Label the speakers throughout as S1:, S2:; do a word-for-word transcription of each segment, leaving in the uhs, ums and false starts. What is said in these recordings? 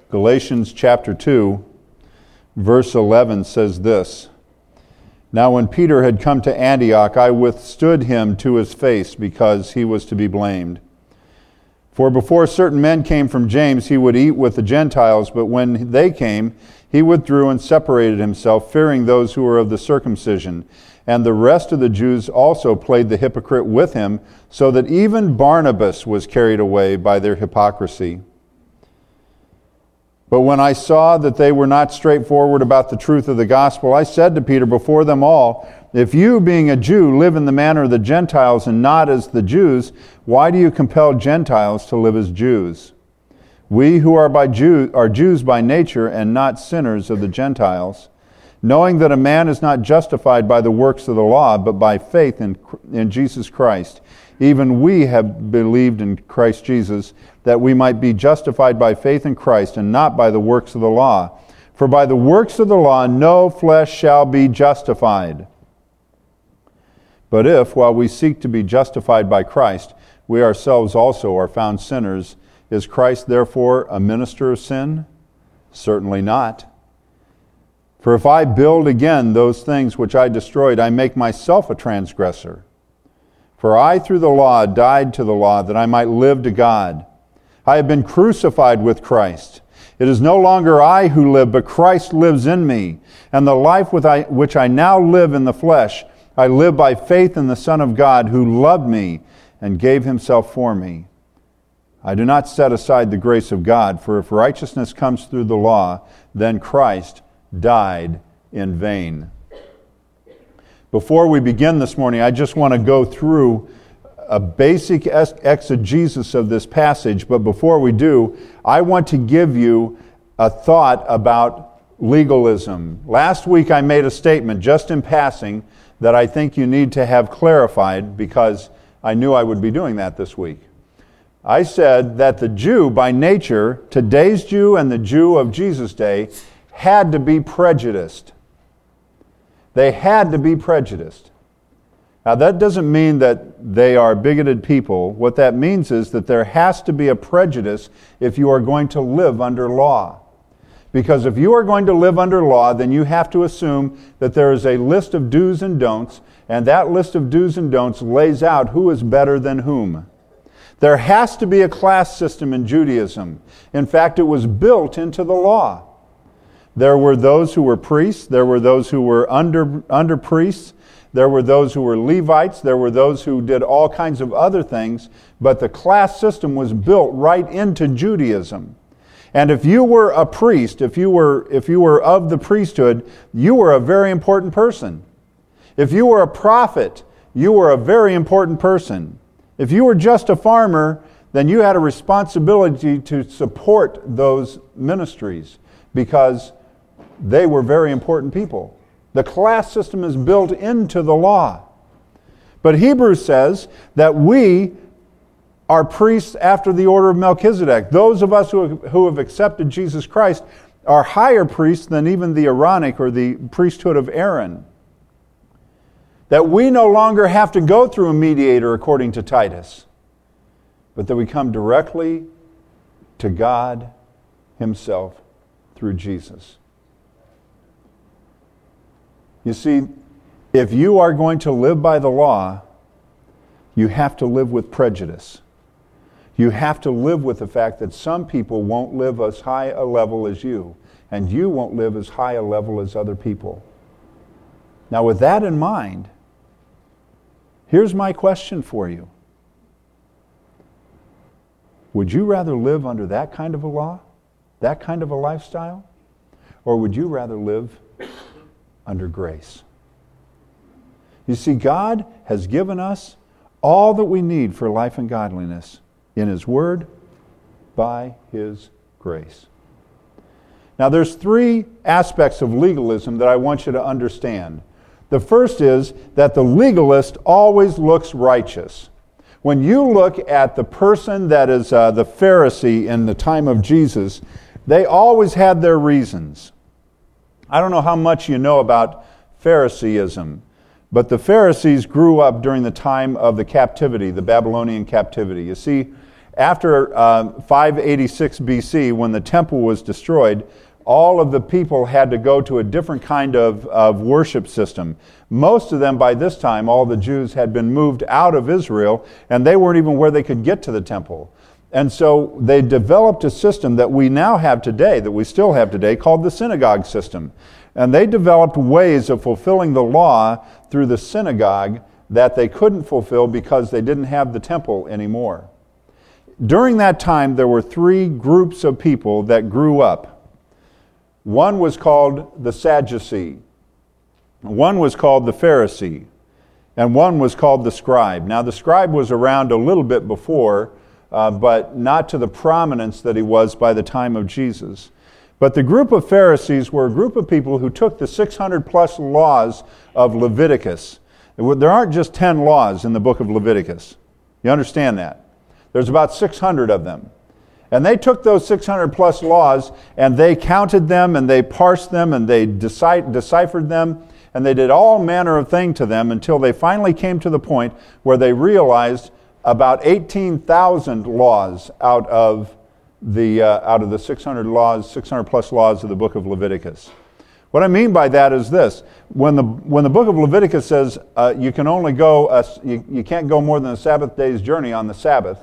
S1: Galatians chapter two, verse eleven says this, "Now when Peter had come to Antioch, I withstood him to his face because he was to be blamed. For before certain men came from James, he would eat with the Gentiles, but when they came, he withdrew and separated himself, fearing those who were of the circumcision. And the rest of the Jews also played the hypocrite with him, so that even Barnabas was carried away by their hypocrisy. But when I saw that they were not straightforward about the truth of the gospel, I said to Peter before them all, if you, being a Jew, live in the manner of the Gentiles and not as the Jews, why do you compel Gentiles to live as Jews? We who are by Jew, are Jews by nature and not sinners of the Gentiles, knowing that a man is not justified by the works of the law, but by faith in, in Jesus Christ. Even we have believed in Christ Jesus, that we might be justified by faith in Christ and not by the works of the law. For by the works of the law no flesh shall be justified. But if, while we seek to be justified by Christ, we ourselves also are found sinners, is Christ therefore a minister of sin? Certainly not. For if I build again those things which I destroyed, I make myself a transgressor. For I through the law died to the law, that I might live to God. I have been crucified with Christ. It is no longer I who live, but Christ lives in me. And the life which I now live in the flesh, I live by faith in the Son of God, who loved me and gave himself for me. I do not set aside the grace of God, for if righteousness comes through the law, then Christ died in vain." Before we begin this morning, I just want to go through a basic exegesis of this passage, but before we do, I want to give you a thought about legalism. Last week I made a statement, just in passing, that I think you need to have clarified because I knew I would be doing that this week. I said that the Jew, by nature, today's Jew and the Jew of Jesus' day, had to be prejudiced. They had to be prejudiced. Now that doesn't mean that they are bigoted people. What that means is that there has to be a prejudice if you are going to live under law. Because if you are going to live under law, then you have to assume that there is a list of do's and don'ts, and that list of do's and don'ts lays out who is better than whom. There has to be a class system in Judaism. In fact, it was built into the law. There were those who were priests, there were those who were under, under priests, there were those who were Levites, there were those who did all kinds of other things, but the class system was built right into Judaism. And if you were a priest, if you were, if you were of the priesthood, you were a very important person. If you were a prophet, you were a very important person. If you were just a farmer, then you had a responsibility to support those ministries because they were very important people. The class system is built into the law. But Hebrews says that we are priests after the order of Melchizedek. Those of us who have, who have accepted Jesus Christ are higher priests than even the Aaronic or the priesthood of Aaron. That we no longer have to go through a mediator according to Titus, but that we come directly to God himself through Jesus. You see, if you are going to live by the law, you have to live with prejudice. You have to live with the fact that some people won't live as high a level as you, and you won't live as high a level as other people. Now, with that in mind, here's my question for you. Would you rather live under that kind of a law, that kind of a lifestyle, or would you rather live under grace? You see, God has given us all that we need for life and godliness in His Word by His grace. Now, there's three aspects of legalism that I want you to understand. The first is that the legalist always looks righteous. When you look at the person that is uh, the Pharisee in the time of Jesus, they always had their reasons. I don't know how much you know about Phariseeism, but the Pharisees grew up during the time of the captivity, the Babylonian captivity. You see, After uh, five eighty-six B C, when the temple was destroyed, all of the people had to go to a different kind of, of worship system. Most of them, by this time, all the Jews had been moved out of Israel, and they weren't even where they could get to the temple. And so they developed a system that we now have today, that we still have today, called the synagogue system. And they developed ways of fulfilling the law through the synagogue that they couldn't fulfill because they didn't have the temple anymore. During that time, there were three groups of people that grew up. One was called the Sadducee, one was called the Pharisee, and one was called the Scribe. Now, the Scribe was around a little bit before, uh, but not to the prominence that he was by the time of Jesus. But the group of Pharisees were a group of people who took the six hundred plus laws of Leviticus. There aren't just ten laws in the book of Leviticus. You understand that? There's about six hundred of them. And they took those six hundred plus laws and they counted them and they parsed them and they deci- deciphered them and they did all manner of things to them until they finally came to the point where they realized about eighteen thousand laws out of the uh, out of the six hundred laws, six hundred plus laws of the book of Leviticus. What I mean by that is this: when the when the book of Leviticus says uh, you can only go a, you, you can't go more than a Sabbath day's journey on the Sabbath,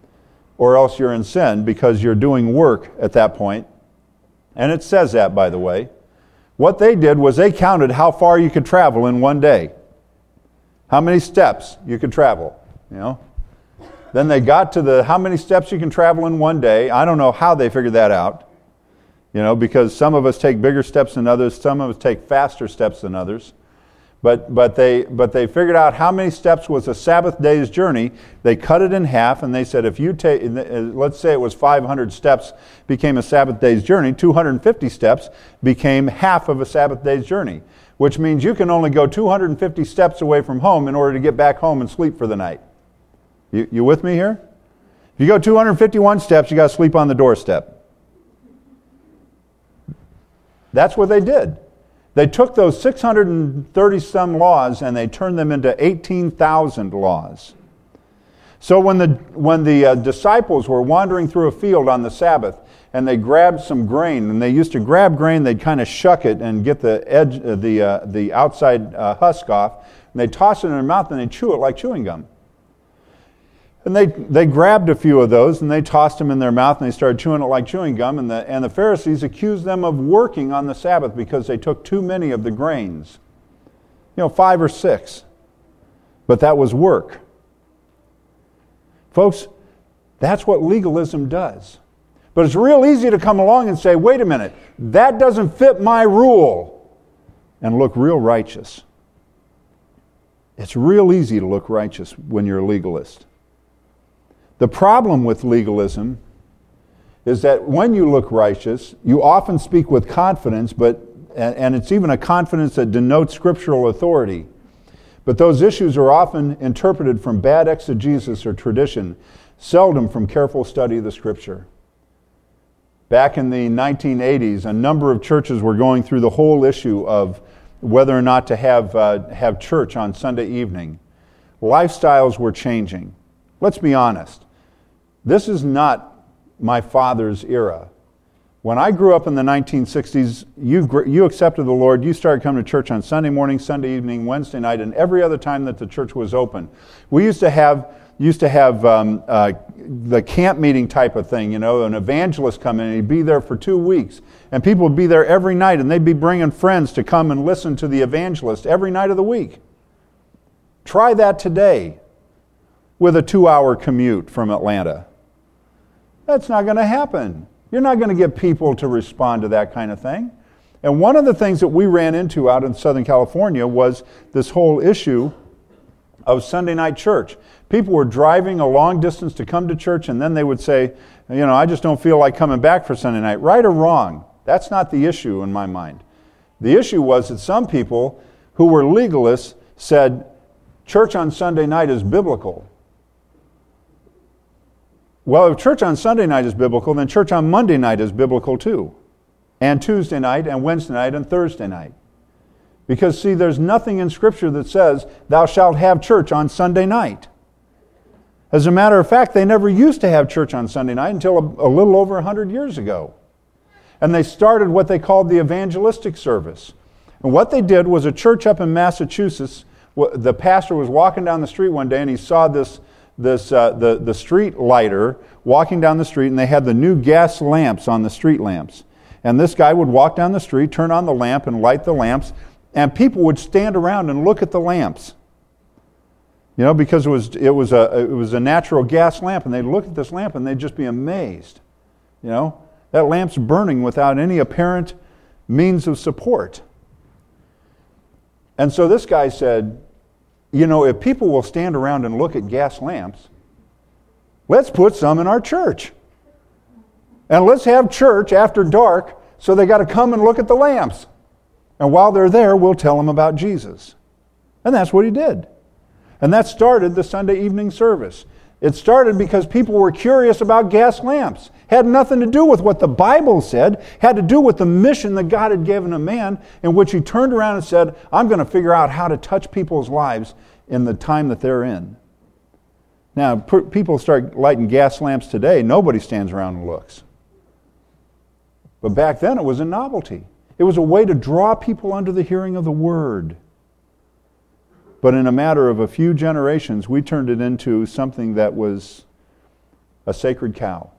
S1: or else you're in sin because you're doing work at that point. And it says that, by the way. What they did was they counted how far you could travel in one day. How many steps you could travel, you know. Then they got to the how many steps you can travel in one day. I don't know how they figured that out, you know, because some of us take bigger steps than others, some of us take faster steps than others. But but they but they figured out how many steps was a Sabbath day's journey. They cut it in half, and they said if you take, let's say it was five hundred steps became a Sabbath day's journey, two hundred fifty steps became half of a Sabbath day's journey, which means you can only go two hundred fifty steps away from home in order to get back home and sleep for the night. You, you with me here? If you go two hundred fifty-one steps, you got to sleep on the doorstep. That's what they did. They took those six hundred thirty some laws and they turned them into eighteen thousand laws. So when the when the uh, disciples were wandering through a field on the Sabbath and they grabbed some grain, and they used to grab grain, they'd kind of shuck it and get the edge, uh, the uh, the outside uh, husk off, and they'd toss it in their mouth and they'd chew it like chewing gum. And they they grabbed a few of those and they tossed them in their mouth and they started chewing it like chewing gum. And the and the Pharisees accused them of working on the Sabbath because they took too many of the grains. You know, five or six. But that was work. Folks, that's what legalism does. But it's real easy to come along and say, wait a minute, that doesn't fit my rule, and look real righteous. It's real easy to look righteous when you're a legalist. The problem with legalism is that when you look righteous, you often speak with confidence, but and, and it's even a confidence that denotes scriptural authority. But those issues are often interpreted from bad exegesis or tradition, seldom from careful study of the Scripture. Back in the nineteen eighties, a number of churches were going through the whole issue of whether or not to have uh, have church on Sunday evening. Lifestyles were changing. Let's be honest. This is not my father's era. When I grew up in the nineteen sixties, you you accepted the Lord, you started coming to church on Sunday morning, Sunday evening, Wednesday night, and every other time that the church was open. We used to have used to have um, uh, the camp meeting type of thing, you know, an evangelist come in and he'd be there for two weeks. And people would be there every night and they'd be bringing friends to come and listen to the evangelist every night of the week. Try that today with a two-hour commute from Atlanta. That's not going to happen. You're not going to get people to respond to that kind of thing. And one of the things that we ran into out in Southern California was this whole issue of Sunday night church. People were driving a long distance to come to church, and then they would say, you know, I just don't feel like coming back for Sunday night. Right or wrong? That's not the issue in my mind. The issue was that some people who were legalists said, church on Sunday night is biblical. Well, if church on Sunday night is biblical, then church on Monday night is biblical too. And Tuesday night, and Wednesday night, and Thursday night. Because, see, there's nothing in Scripture that says, thou shalt have church on Sunday night. As a matter of fact, they never used to have church on Sunday night until a, a little over one hundred years ago. And they started what they called the evangelistic service. And what they did was a church up in Massachusetts, the pastor was walking down the street one day and he saw this, this uh, the, the street lighter walking down the street, and they had the new gas lamps on the street lamps. And this guy would walk down the street, turn on the lamp and light the lamps, and people would stand around and look at the lamps. You know, because it was it was a it was a natural gas lamp, and they'd look at this lamp and they'd just be amazed. You know, that lamp's burning without any apparent means of support. And so this guy said, you know, if people will stand around and look at gas lamps, let's put some in our church. And let's have church after dark, so they got to come and look at the lamps. And while they're there, we'll tell them about Jesus. And that's what he did. And that started the Sunday evening service. It started because people were curious about gas lamps. Had nothing to do with what the Bible said. Had to do with the mission that God had given a man, in which he turned around and said, I'm going to figure out how to touch people's lives in the time that they're in. Now, per- people start lighting gas lamps today. Nobody stands around and looks. But back then it was a novelty. It was a way to draw people under the hearing of the Word. But in a matter of a few generations, we turned it into something that was a sacred cow.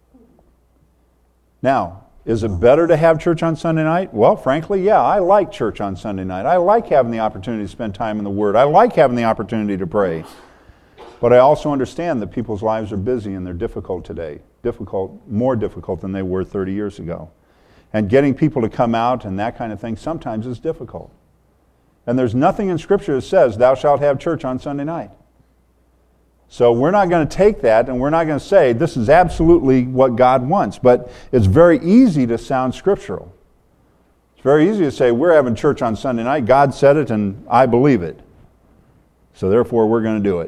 S1: Now, is it better to have church on Sunday night? Well, frankly, yeah, I like church on Sunday night. I like having the opportunity to spend time in the Word. I like having the opportunity to pray. But I also understand that people's lives are busy and they're difficult today. Difficult, more difficult than they were thirty years ago. And getting people to come out and that kind of thing sometimes is difficult. And there's nothing in Scripture that says, thou shalt have church on Sunday night. So we're not going to take that and we're not going to say, this is absolutely what God wants. But it's very easy to sound scriptural. It's very easy to say, we're having church on Sunday night. God said it and I believe it. So therefore we're going to do it.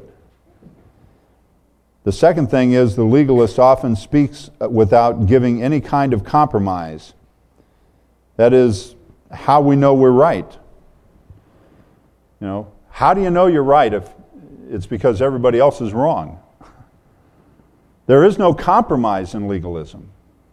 S1: The second thing is the legalist often speaks without giving any kind of compromise. That is how we know we're right. You know, how do you know you're right if it's because everybody else is wrong? There is no compromise in legalism.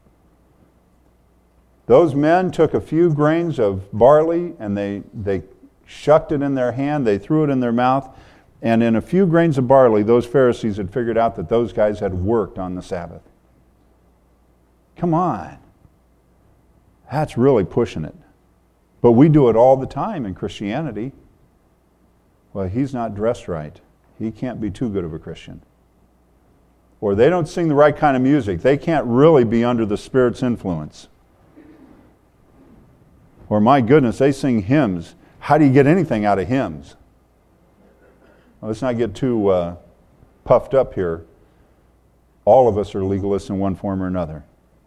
S1: Those men took a few grains of barley and they, they shucked it in their hand, they threw it in their mouth, and in a few grains of barley, those Pharisees had figured out that those guys had worked on the Sabbath. Come on. That's really pushing it. But we do it all the time in Christianity. Well, he's not dressed right. He can't be too good of a Christian. Or they don't sing the right kind of music. They can't really be under the Spirit's influence. Or my goodness, they sing hymns. How do you get anything out of hymns? Well, let's not get too uh, puffed up here. All of us are legalists in one form or another.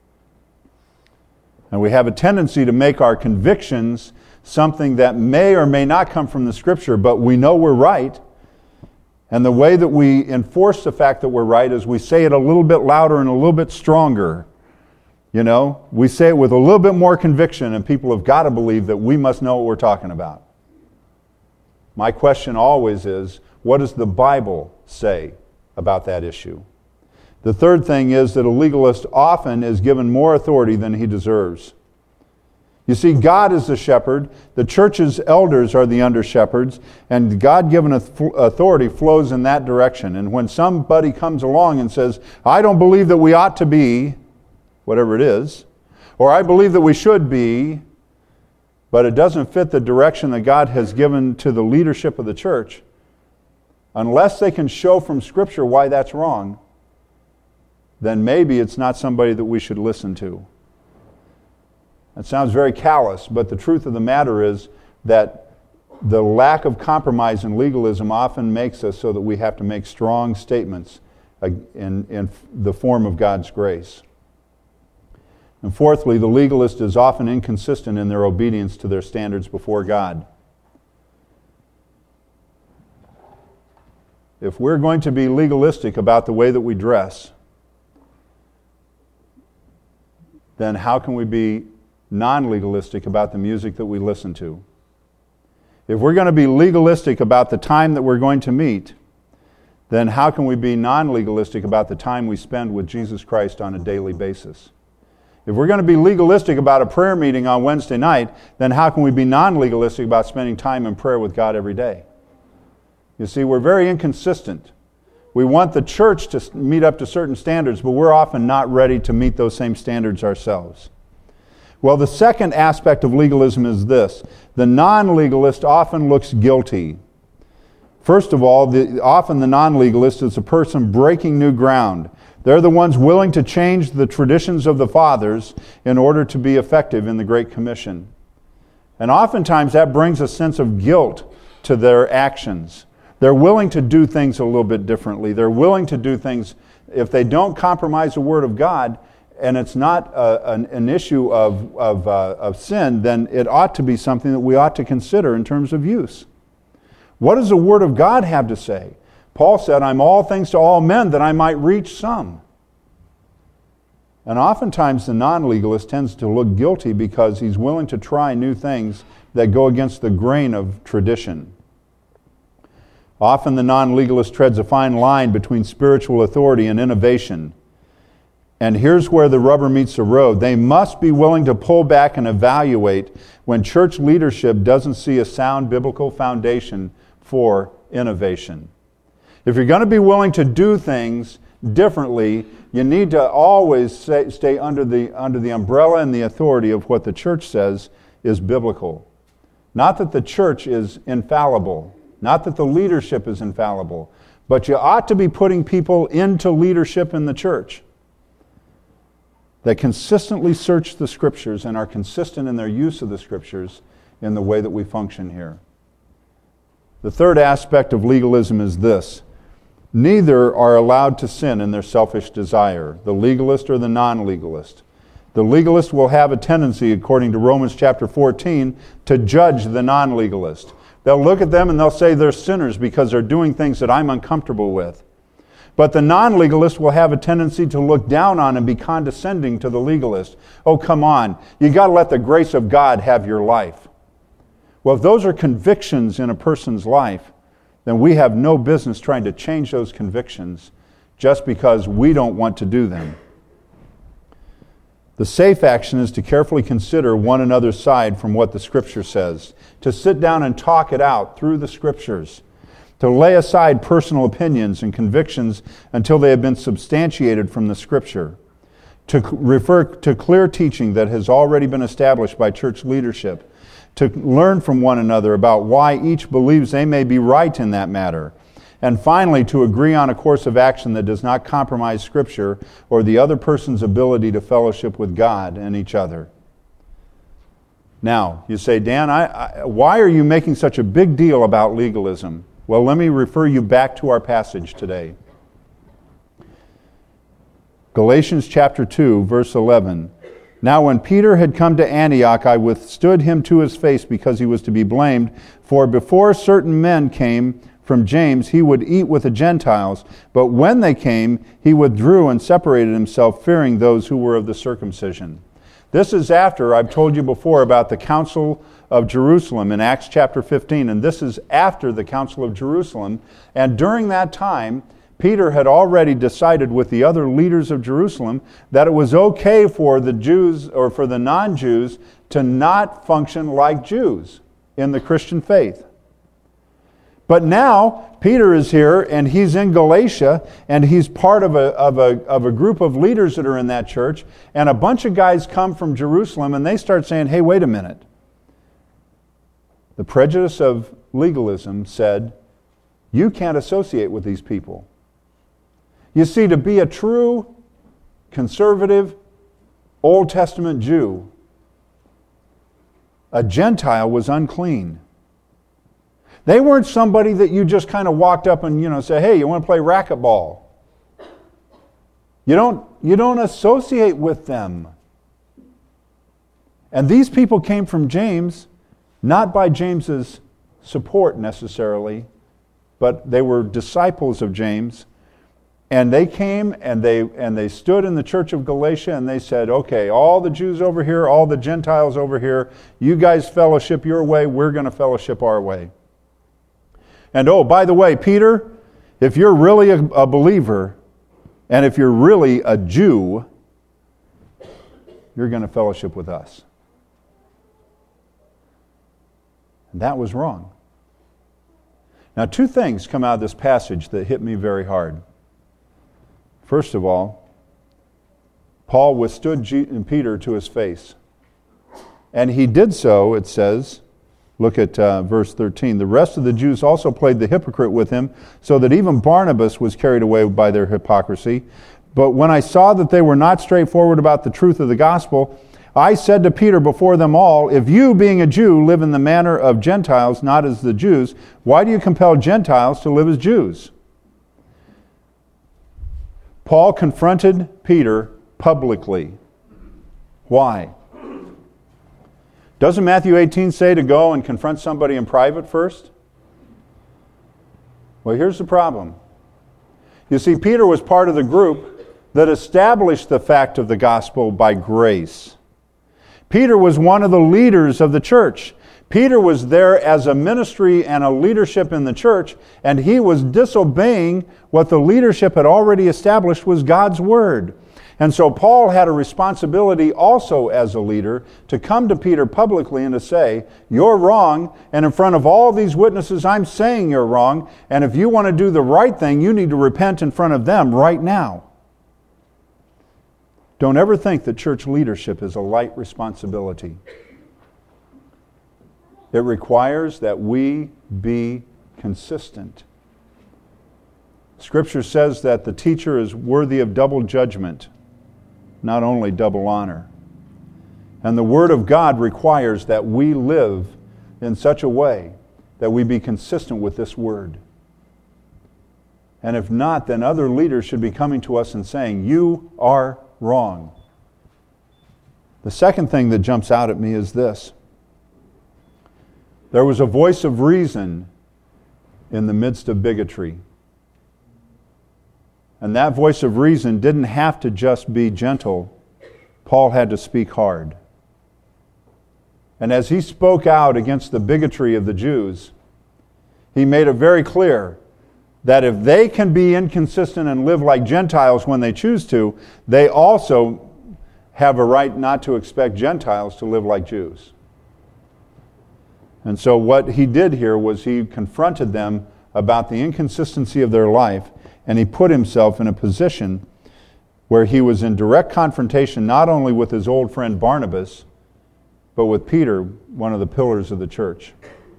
S1: And we have a tendency to make our convictions something that may or may not come from the Scripture, but we know we're right. And the way that we enforce the fact that we're right is we say it a little bit louder and a little bit stronger. You know, we say it with a little bit more conviction, and people have got to believe that we must know what we're talking about. My question always is, what does the Bible say about that issue? The third thing is that a legalist often is given more authority than he deserves. You see, God is the shepherd, the church's elders are the under-shepherds, and God-given authority flows in that direction. And when somebody comes along and says, I don't believe that we ought to be, whatever it is, or I believe that we should be, but it doesn't fit the direction that God has given to the leadership of the church, unless they can show from Scripture why that's wrong, then maybe it's not somebody that we should listen to. That sounds very callous, but the truth of the matter is that the lack of compromise in legalism often makes us so that we have to make strong statements in, in the form of God's grace. And fourthly, the legalist is often inconsistent in their obedience to their standards before God. If we're going to be legalistic about the way that we dress, then how can we be non-legalistic about the music that we listen to? If we're going to be legalistic about the time that we're going to meet, then how can we be non-legalistic about the time we spend with Jesus Christ on a daily basis? If we're going to be legalistic about a prayer meeting on Wednesday night, then how can we be non-legalistic about spending time in prayer with God every day? You see, we're very inconsistent. We want the church to meet up to certain standards, but we're often not ready to meet those same standards ourselves. Well, the second aspect of legalism is this. The non-legalist often looks guilty. First of all, the, often the non-legalist is a person breaking new ground. They're the ones willing to change the traditions of the fathers in order to be effective in the Great Commission. And oftentimes that brings a sense of guilt to their actions. They're willing to do things a little bit differently. They're willing to do things, if they don't compromise the Word of God, and it's not a, an, an issue of, of, uh, of sin, then it ought to be something that we ought to consider in terms of use. What does the Word of God have to say? Paul said, I'm all things to all men that I might reach some. And oftentimes the non-legalist tends to look guilty because he's willing to try new things that go against the grain of tradition. Often the non-legalist treads a fine line between spiritual authority and innovation. And here's where the rubber meets the road. They must be willing to pull back and evaluate when church leadership doesn't see a sound biblical foundation for innovation. If you're going to be willing to do things differently, you need to always stay, stay under the, under the umbrella and the authority of what the church says is biblical. Not that the church is infallible. Not that the leadership is infallible, but you ought to be putting people into leadership in the church that consistently search the Scriptures and are consistent in their use of the Scriptures in the way that we function here. The third aspect of legalism is this. Neither are allowed to sin in their selfish desire, the legalist or the non-legalist. The legalist will have a tendency, according to Romans chapter fourteen, to judge the non-legalist. They'll look at them and they'll say they're sinners because they're doing things that I'm uncomfortable with. But the non-legalist will have a tendency to look down on and be condescending to the legalist. Oh, come on. You got to let the grace of God have your life. Well, if those are convictions in a person's life, then we have no business trying to change those convictions just because we don't want to do them. The safe action is to carefully consider one another's side from what the Scripture says, to sit down and talk it out through the Scriptures, to lay aside personal opinions and convictions until they have been substantiated from the Scripture, to refer to clear teaching that has already been established by church leadership, to learn from one another about why each believes they may be right in that matter, and finally to agree on a course of action that does not compromise Scripture or the other person's ability to fellowship with God and each other. Now, you say, Dan, I, I, why are you making such a big deal about legalism? Well, let me refer you back to our passage today. Galatians chapter two, verse eleven. Now when Peter had come to Antioch, I withstood him to his face because he was to be blamed. For before certain men came from James, he would eat with the Gentiles. But when they came, he withdrew and separated himself, fearing those who were of the circumcision. This is after, I've told you before about the Council of Jerusalem in Acts chapter fifteen, and this is after the Council of Jerusalem. And during that time, Peter had already decided with the other leaders of Jerusalem that it was okay for the Jews or for the non-Jews to not function like Jews in the Christian faith. But now Peter is here and he's in Galatia and he's part of a, of a, of a group of leaders that are in that church, and a bunch of guys come from Jerusalem and they start saying, hey, wait a minute. The prejudice of legalism said, you can't associate with these people. You see, to be a true, conservative, Old Testament Jew, a Gentile was unclean. They weren't somebody that you just kind of walked up and, you know, say, hey, you want to play racquetball? You don't, you don't associate with them. And these people came from James, not by James's support necessarily, but they were disciples of James. And they came and they and they stood in the church of Galatia and they said, okay, all the Jews over here, all the Gentiles over here, you guys fellowship your way, we're going to fellowship our way. And oh, by the way, Peter, If you're really a, a believer, and if you're really a Jew, you're going to fellowship with us. And that was wrong. Now, two things come out of this passage that hit me very hard. First of all, Paul withstood G- Peter to his face. And he did so, it says, look at uh, verse thirteen. The rest of the Jews also played the hypocrite with him, so that even Barnabas was carried away by their hypocrisy. But when I saw that they were not straightforward about the truth of the gospel, I said to Peter before them all, if you, being a Jew, live in the manner of Gentiles, not as the Jews, why do you compel Gentiles to live as Jews? Paul confronted Peter publicly. Why? Doesn't Matthew eighteen say to go and confront somebody in private first? Well, here's the problem. You see, Peter was part of the group that established the fact of the gospel by grace. Peter was one of the leaders of the church. Peter was there as a ministry and a leadership in the church, and he was disobeying what the leadership had already established was God's word. And so Paul had a responsibility also as a leader to come to Peter publicly and to say, you're wrong, and in front of all these witnesses I'm saying you're wrong, and if you want to do the right thing, you need to repent in front of them right now. Don't ever think that church leadership is a light responsibility. It requires that we be consistent. Scripture says that the teacher is worthy of double judgment, not only double honor. And the Word of God requires that we live in such a way that we be consistent with this Word. And if not, then other leaders should be coming to us and saying, you are wrong. The second thing that jumps out at me is this. There was a voice of reason in the midst of bigotry. And that voice of reason didn't have to just be gentle. Paul had to speak hard. And as he spoke out against the bigotry of the Jews, he made it very clear that if they can be inconsistent and live like Gentiles when they choose to, they also have a right not to expect Gentiles to live like Jews. And so what he did here was he confronted them about the inconsistency of their life, and he put himself in a position where he was in direct confrontation not only with his old friend Barnabas, but with Peter, one of the pillars of the church.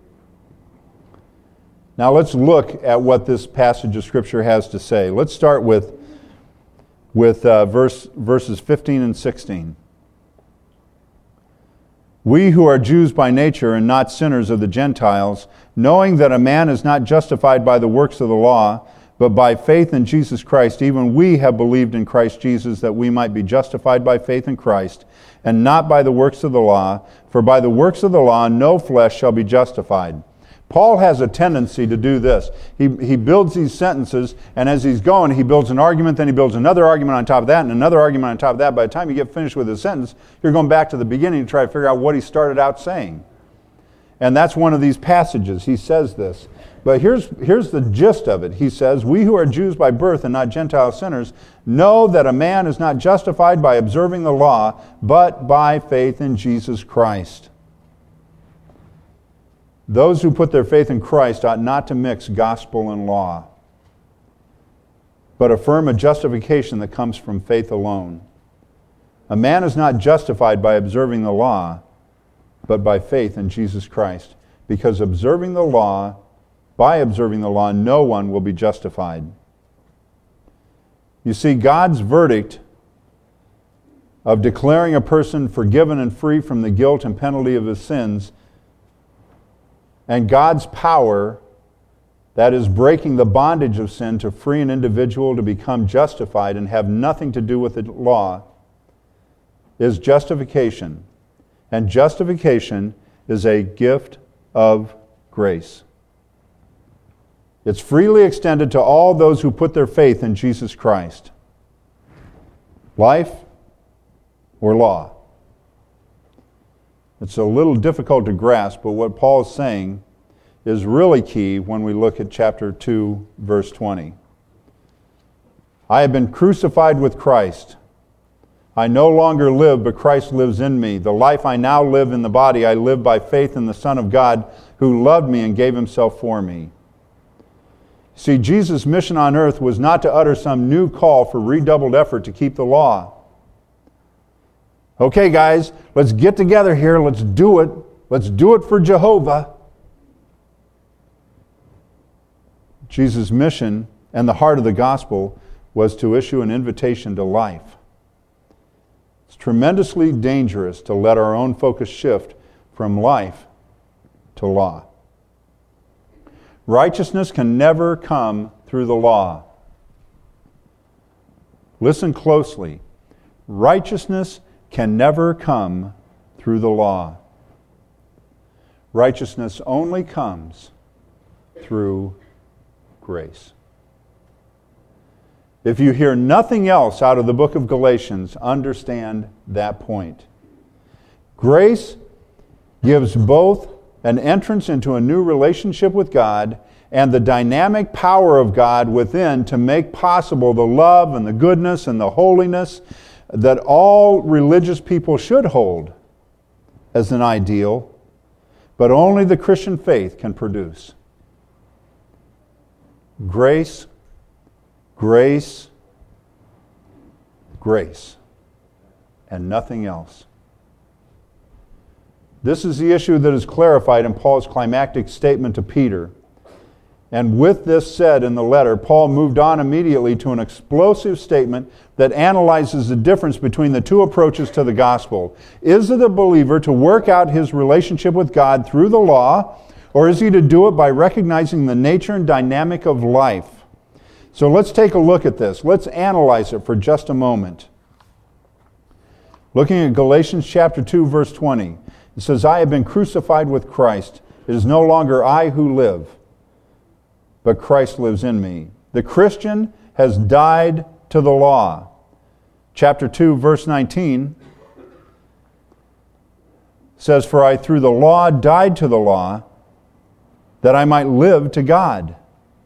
S1: Now let's look at what this passage of Scripture has to say. Let's start with, with uh, verse, verses fifteen and sixteen. We who are Jews by nature and not sinners of the Gentiles, knowing that a man is not justified by the works of the law, but by faith in Jesus Christ, even we have believed in Christ Jesus that we might be justified by faith in Christ, and not by the works of the law, for by the works of the law no flesh shall be justified. Paul has a tendency to do this. He, he builds these sentences, and as he's going, he builds an argument, then he builds another argument on top of that, and another argument on top of that. By the time you get finished with the sentence, you're going back to the beginning to try to figure out what he started out saying. And that's one of these passages. He says this. But here's, here's the gist of it. He says, we who are Jews by birth and not Gentile sinners know that a man is not justified by observing the law, but by faith in Jesus Christ. Those who put their faith in Christ ought not to mix gospel and law, but affirm a justification that comes from faith alone. A man is not justified by observing the law, but by faith in Jesus Christ. Because observing the law, by observing the law, no one will be justified. You see, God's verdict of declaring a person forgiven and free from the guilt and penalty of his sins, and God's power, that is breaking the bondage of sin to free an individual to become justified and have nothing to do with the law, is justification. And justification is a gift of grace. It's freely extended to all those who put their faith in Jesus Christ. Life or law. It's a little difficult to grasp, but what Paul is saying is really key when we look at chapter two, verse twenty. I have been crucified with Christ. I no longer live, but Christ lives in me. The life I now live in the body, I live by faith in the Son of God, who loved me and gave himself for me. See, Jesus' mission on earth was not to utter some new call for redoubled effort to keep the law. Okay, guys, let's get together here. Let's do it. Let's do it for Jehovah. Jesus' mission and the heart of the gospel was to issue an invitation to life. It's tremendously dangerous to let our own focus shift from life to law. Righteousness can never come through the law. Listen closely. Righteousness can never come through the law. Righteousness only comes through grace. If you hear nothing else out of the book of Galatians, understand that point. Grace gives both an entrance into a new relationship with God and the dynamic power of God within to make possible the love and the goodness and the holiness that all religious people should hold as an ideal, but only the Christian faith can produce. Grace, grace, grace, and nothing else. This is the issue that is clarified in Paul's climactic statement to Peter. And with this said in the letter, Paul moved on immediately to an explosive statement that analyzes the difference between the two approaches to the gospel. Is it a believer to work out his relationship with God through the law, or is he to do it by recognizing the nature and dynamic of life? So let's take a look at this. Let's analyze it for just a moment. Looking at Galatians chapter two, verse twenty, it says, I have been crucified with Christ. It is no longer I who live, but Christ lives in me. The Christian has died to the law. Chapter two, verse nineteen says, For I through the law died to the law, that I might live to God.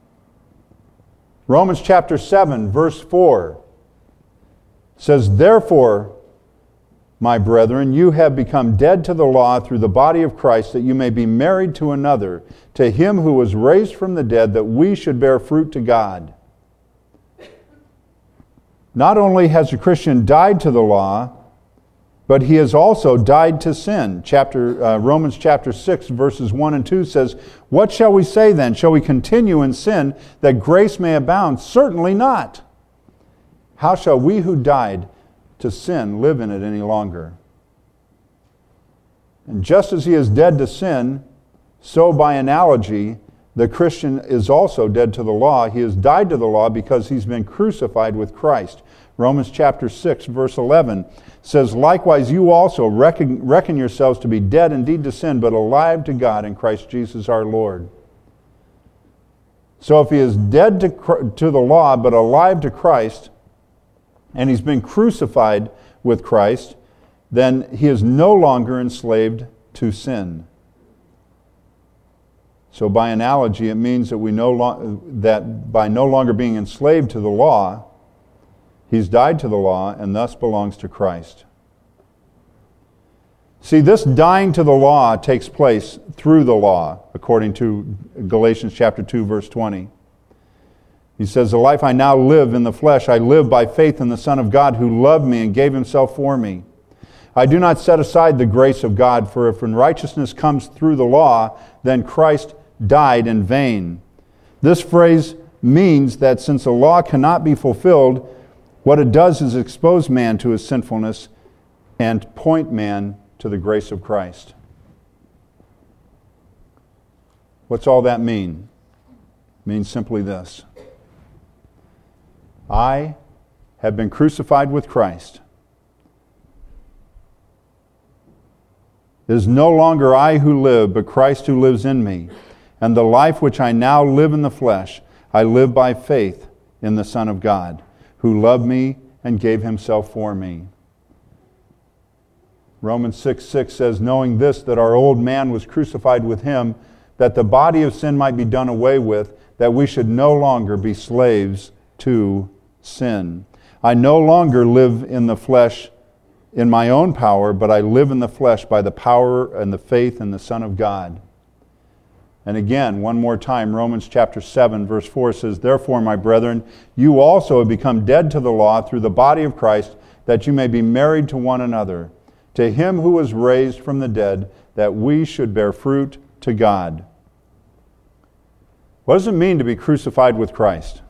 S1: Romans chapter seven, verse four says, Therefore, my brethren, you have become dead to the law through the body of Christ, that you may be married to another, to him who was raised from the dead, that we should bear fruit to God. Not only has a Christian died to the law, but he has also died to sin. Chapter uh, Romans chapter six, verses one and two says, What shall we say then? Shall we continue in sin that grace may abound? Certainly not. How shall we who died to sin live in it any longer? And just as he is dead to sin, so by analogy, the Christian is also dead to the law. He has died to the law because he's been crucified with Christ. Romans chapter six, verse eleven says, Likewise you also reckon, reckon yourselves to be dead indeed to sin, but alive to God in Christ Jesus our Lord. So if he is dead to, to the law, but alive to Christ, and he's been crucified with Christ, then he is no longer enslaved to sin. So by analogy, it means that we no lo- that by no longer being enslaved to the law, he's died to the law and thus belongs to Christ. See, this dying to the law takes place through the law, according to Galatians chapter two, verse twenty. He says, The life I now live in the flesh, I live by faith in the Son of God who loved me and gave himself for me. I do not set aside the grace of God, for if righteousness comes through the law, then Christ died in vain. This phrase means that since the law cannot be fulfilled, what it does is expose man to his sinfulness and point man to the grace of Christ. What's all that mean? It means simply this. I have been crucified with Christ. It is no longer I who live, but Christ who lives in me. And the life which I now live in the flesh, I live by faith in the Son of God, who loved me and gave himself for me. Romans six six says, Knowing this, that our old man was crucified with him, that the body of sin might be done away with, that we should no longer be slaves to sin. I no longer live in the flesh in my own power, but I live in the flesh by the power and the faith in the Son of God. And again, one more time, Romans chapter seven, verse four says, "Therefore, my brethren, you also have become dead to the law through the body of Christ, that you may be married to one another, to him who was raised from the dead, that we should bear fruit to God." What does it mean to be crucified with Christ?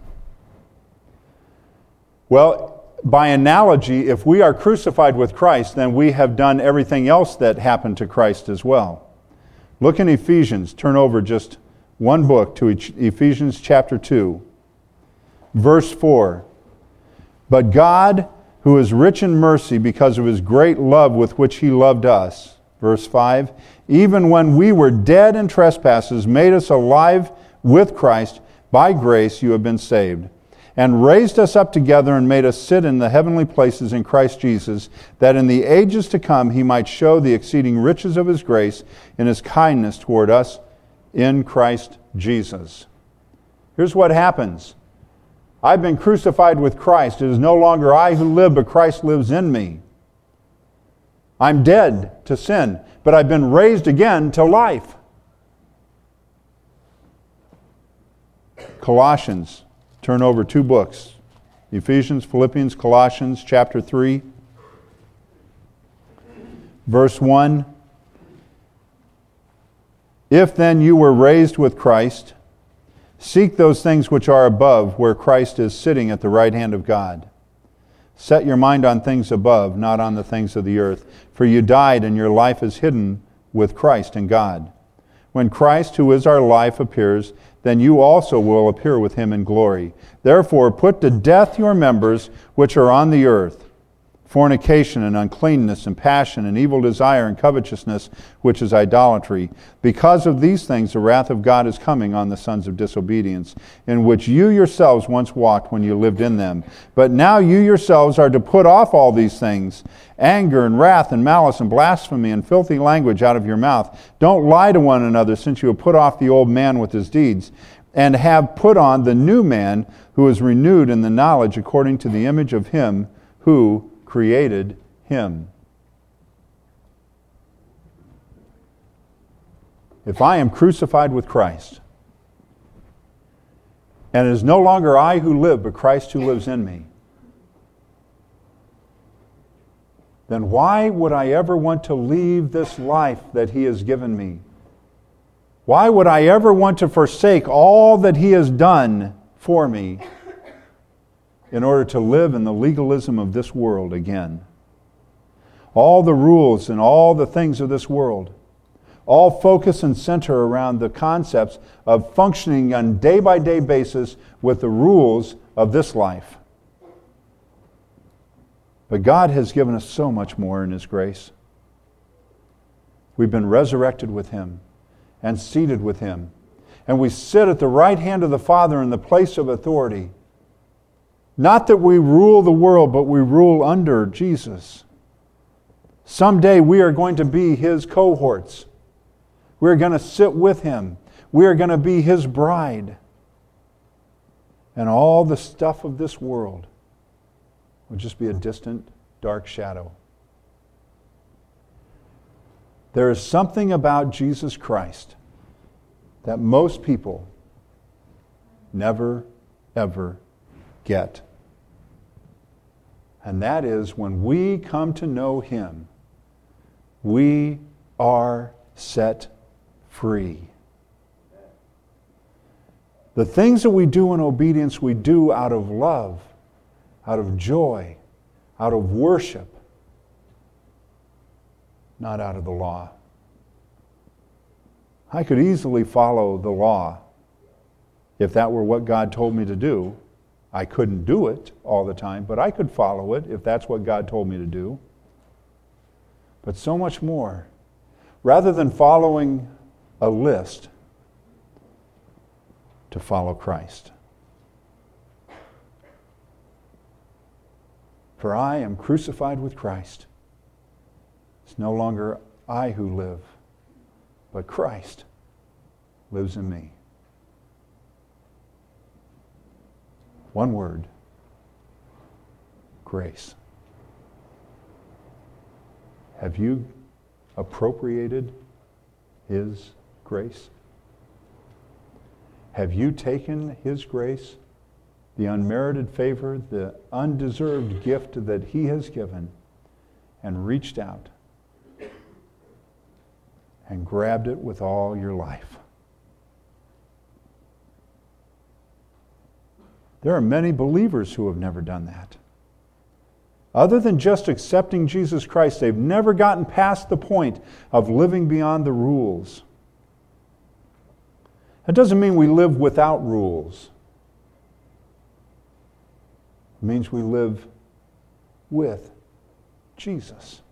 S1: Well, by analogy, if we are crucified with Christ, then we have done everything else that happened to Christ as well. Look in Ephesians. Turn over just one book to Ephesians chapter two, verse four. "But God, who is rich in mercy because of his great love with which he loved us," verse five, "even when we were dead in trespasses, made us alive with Christ. By grace you have been saved, and raised us up together and made us sit in the heavenly places in Christ Jesus, that in the ages to come he might show the exceeding riches of his grace in his kindness toward us in Christ Jesus." Here's what happens. I've been crucified with Christ. It is no longer I who live, but Christ lives in me. I'm dead to sin, but I've been raised again to life. Colossians. Turn over two books. Ephesians, Philippians, Colossians, chapter three. Verse one. "If then you were raised with Christ, seek those things which are above, where Christ is sitting at the right hand of God. Set your mind on things above, not on the things of the earth. For you died, and your life is hidden with Christ in God. When Christ, who is our life, appears, then you also will appear with him in glory. Therefore put to death your members which are on the earth, fornication and uncleanness and passion and evil desire and covetousness, which is idolatry. Because of these things the wrath of God is coming on the sons of disobedience, in which you yourselves once walked when you lived in them. But now you yourselves are to put off all these things, anger and wrath and malice and blasphemy and filthy language out of your mouth. Don't lie to one another, since you have put off the old man with his deeds, and have put on the new man, who is renewed in the knowledge according to the image of him who created him." If I am crucified with Christ, and it is no longer I who live, but Christ who lives in me, then why would I ever want to leave this life that he has given me? Why would I ever want to forsake all that he has done for me in order to live in the legalism of this world again? All the rules and all the things of this world all focus and center around the concepts of functioning on a day-by-day basis with the rules of this life. But God has given us so much more in his grace. We've been resurrected with him and seated with him. And we sit at the right hand of the Father in the place of authority. Not that we rule the world, but we rule under Jesus. Someday we are going to be his cohorts. We're going to sit with him. We are going to be his bride. And all the stuff of this world will just be a distant, dark shadow. There is something about Jesus Christ that most people never, ever get. And that is, when we come to know him, we are set free. The things that we do in obedience, we do out of love, out of joy, out of worship, not out of the law. I could easily follow the law if that were what God told me to do. I couldn't do it all the time, but I could follow it if that's what God told me to do. But so much more. Rather than following a list, to follow Christ. For I am crucified with Christ. It's no longer I who live, but Christ lives in me. One word. Grace. Have you appropriated His grace? Have you taken His grace, the unmerited favor, the undeserved gift that He has given, and reached out and grabbed it with all your life? There are many believers who have never done that. Other than just accepting Jesus Christ, they've never gotten past the point of living beyond the rules. That doesn't mean we live without rules. It means we live with Jesus.